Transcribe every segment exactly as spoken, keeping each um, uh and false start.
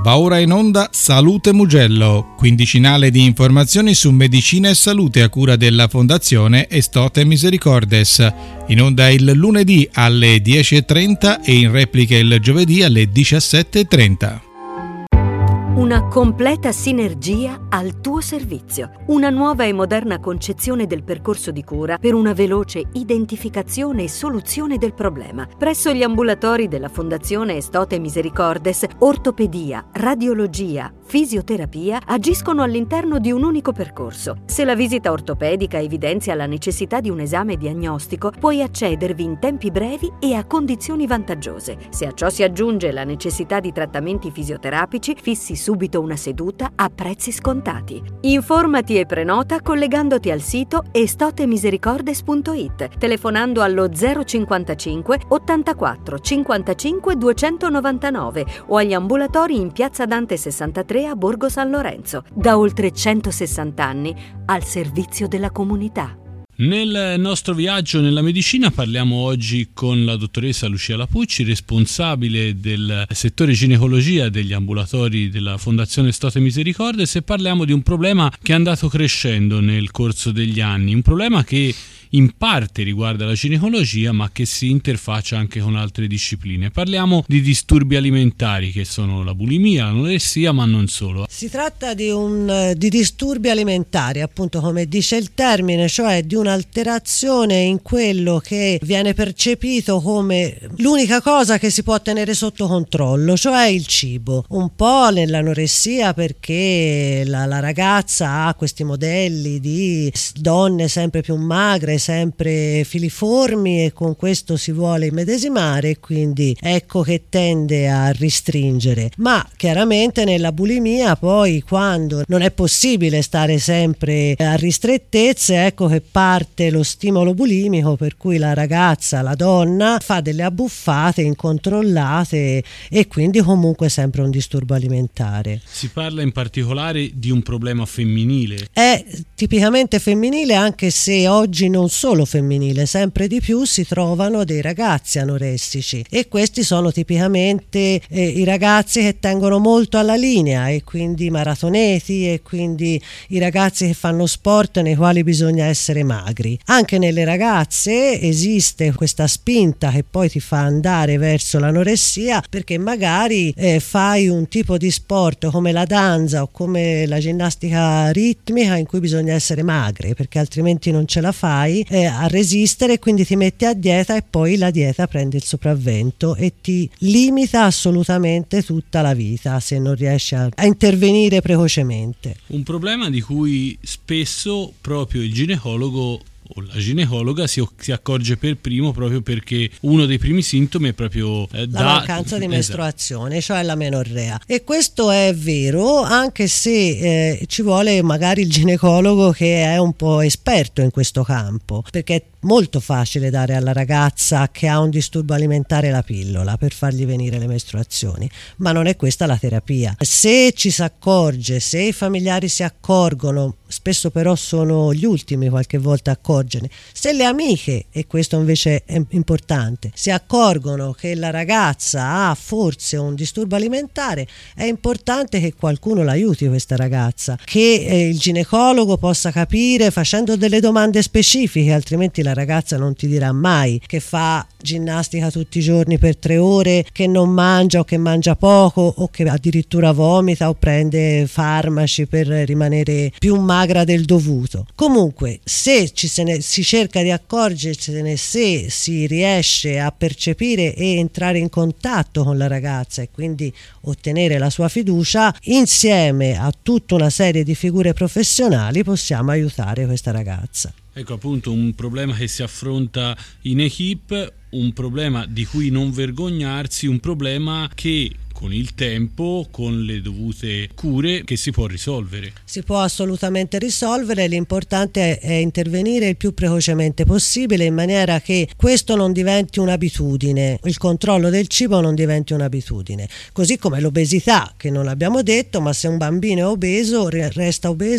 Va ora in onda Salute Mugello, quindicinale di informazioni su medicina e salute a cura della Fondazione Estote Misericordes. In onda il lunedì alle dieci e trenta e in replica il giovedì alle diciassette e trenta. Una completa sinergia al tuo servizio. Una nuova e moderna concezione del percorso di cura per una veloce identificazione e soluzione del problema. Presso gli ambulatori della Fondazione Estote Misericordes, ortopedia, radiologia, fisioterapia agiscono all'interno di un unico percorso. Se la visita ortopedica evidenzia la necessità di un esame diagnostico, puoi accedervi in tempi brevi e a condizioni vantaggiose. Se a ciò si aggiunge la necessità di trattamenti fisioterapici, fissi subito una seduta a prezzi scontati. Informati e prenota collegandoti al sito estotemisericordes punto it, telefonando allo zero cinquantacinque ottantaquattro cinquantacinque duecentonovantanove o agli ambulatori in Piazza Dante sessantatré a Borgo San Lorenzo, da oltre centosessanta anni al servizio della comunità. Nel nostro viaggio nella medicina parliamo oggi con la dottoressa Lucia Lapucci, responsabile del settore ginecologia degli ambulatori della Fondazione Estote Misericordes, e parliamo di un problema che è andato crescendo nel corso degli anni, un problema che in parte riguarda la ginecologia ma che si interfaccia anche con altre discipline. Parliamo di disturbi alimentari che sono la bulimia, l'anoressia, ma non solo. Si tratta di, un, di disturbi alimentari, appunto come dice il termine, cioè di un'alterazione in quello che viene percepito come l'unica cosa che si può tenere sotto controllo, cioè il cibo. Un po' nell'anoressia perché la, la ragazza ha questi modelli di donne sempre più magre, sempre filiformi, e con questo si vuole immedesimare, e quindi ecco che tende a ristringere. Ma chiaramente nella bulimia poi, quando non è possibile stare sempre a ristrettezze, ecco che parte lo stimolo bulimico, per cui la ragazza, la donna, fa delle abbuffate incontrollate e quindi comunque sempre un disturbo alimentare. Si parla in particolare di un problema femminile. È tipicamente femminile, anche se oggi non solo femminile, sempre di più si trovano dei ragazzi anoressici, e questi sono tipicamente eh, i ragazzi che tengono molto alla linea, e quindi maratoneti, e quindi i ragazzi che fanno sport nei quali bisogna essere magri. Anche nelle ragazze esiste questa spinta che poi ti fa andare verso l'anoressia, perché magari eh, fai un tipo di sport come la danza o come la ginnastica ritmica in cui bisogna essere magre, perché altrimenti non ce la fai Eh, a resistere, quindi ti metti a dieta e poi la dieta prende il sopravvento e ti limita assolutamente tutta la vita se non riesci a, a intervenire precocemente. Un problema di cui spesso proprio il ginecologo o la ginecologa si, si accorge per primo, proprio perché uno dei primi sintomi è proprio eh, la da... mancanza di mestruazione, cioè la menorrea. E questo è vero, anche se eh, ci vuole magari il ginecologo che è un po' esperto in questo campo, perché è molto facile dare alla ragazza che ha un disturbo alimentare la pillola per fargli venire le mestruazioni, ma non è questa la terapia. Se ci si accorge, se i familiari si accorgono, spesso però sono gli ultimi qualche volta a accorgere, se le amiche, e questo invece è importante, si accorgono che la ragazza ha forse un disturbo alimentare, è importante che qualcuno l'aiuti, questa ragazza, che eh, il ginecologo possa capire facendo delle domande specifiche, altrimenti la ragazza non ti dirà mai che fa ginnastica tutti i giorni per tre ore, che non mangia o che mangia poco o che addirittura vomita o prende farmaci per rimanere più magra del dovuto. Comunque, se ci se ne, si cerca di accorgersene, se si riesce a percepire e entrare in contatto con la ragazza e quindi ottenere la sua fiducia, insieme a tutta una serie di figure professionali possiamo aiutare questa ragazza. Ecco, appunto, un problema che si affronta in equipe, un problema di cui non vergognarsi, un problema che con il tempo, con le dovute cure, che si può risolvere. Si può assolutamente risolvere, l'importante è intervenire il più precocemente possibile in maniera che questo non diventi un'abitudine, il controllo del cibo non diventi un'abitudine, così come l'obesità, che non abbiamo detto, ma se un bambino è obeso resta obeso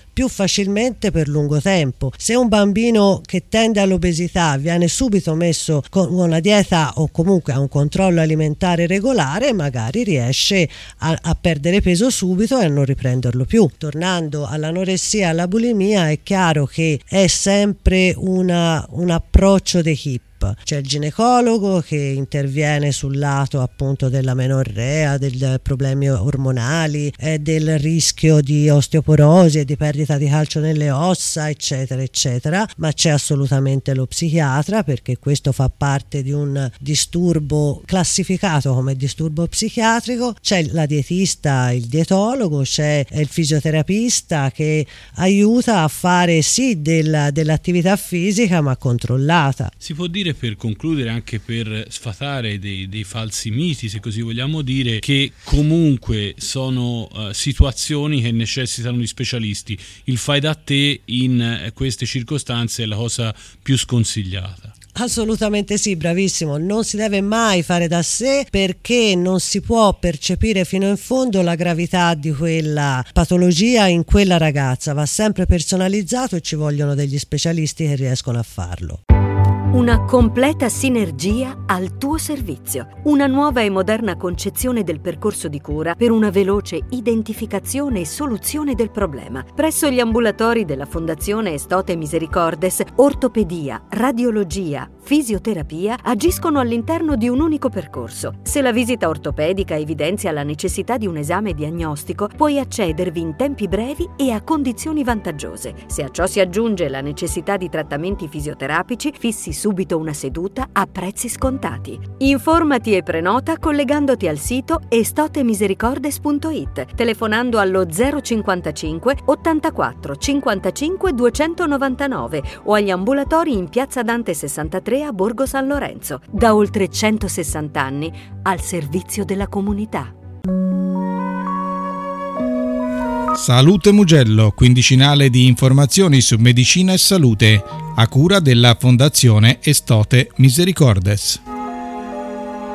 più facilmente per lungo tempo. Se un bambino che tende all'obesità viene subito messo con una dieta o comunque a un controllo alimentare regolare, magari riesce a, a perdere peso subito e a non riprenderlo più. Tornando all'anoressia e alla bulimia, è chiaro che è sempre una, un approccio d'equipe. C'è il ginecologo che interviene sul lato appunto della menorrea, dei problemi ormonali, e del rischio di osteoporosi e di perdita di calcio nelle ossa, eccetera eccetera, ma c'è assolutamente lo psichiatra, perché questo fa parte di un disturbo classificato come disturbo psichiatrico. C'è la dietista, il dietologo, c'è il fisioterapista che aiuta a fare sì del, dell'attività fisica ma controllata. Si può dire, per concludere, anche per sfatare dei, dei falsi miti, se così vogliamo dire, che comunque sono uh, situazioni che necessitano di specialisti. Il fai da te in uh, queste circostanze è la cosa più sconsigliata. Assolutamente sì, bravissimo, non si deve mai fare da sé, perché non si può percepire fino in fondo la gravità di quella patologia in quella ragazza, va sempre personalizzato e ci vogliono degli specialisti che riescono a farlo. Una completa sinergia al tuo servizio. Una nuova e moderna concezione del percorso di cura per una veloce identificazione e soluzione del problema. Presso gli ambulatori della Fondazione Estote Misericordes, ortopedia, radiologia, fisioterapia agiscono all'interno di un unico percorso. Se la visita ortopedica evidenzia la necessità di un esame diagnostico, puoi accedervi in tempi brevi e a condizioni vantaggiose. Se a ciò si aggiunge la necessità di trattamenti fisioterapici, fissi subito una seduta a prezzi scontati. Informati e prenota collegandoti al sito estotemisericordes punto it, telefonando allo zero cinquantacinque ottantaquattro cinquantacinque duecentonovantanove o agli ambulatori in Piazza Dante sessantatré a Borgo San Lorenzo. Da oltre centosessanta anni al servizio della comunità. Salute Mugello, quindicinale di informazioni su medicina e salute, a cura della Fondazione Estote Misericordes.